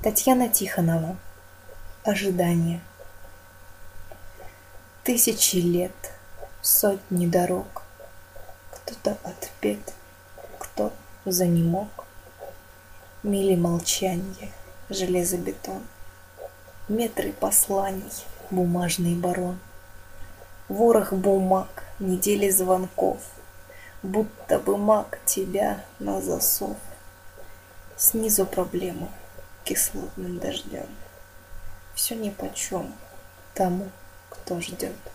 Татьяна Тихонова. Ожидание. Тысячи лет, сотни дорог. Кто-то отпет, кто занемог. Мили молчанье, железобетон. Метры посланий, бумажный барон. Ворох бумаг, недели звонков. Будто бы маг тебя на засов. Снизу проблемы кислотным дождем. Все нипочем тому, кто ждет.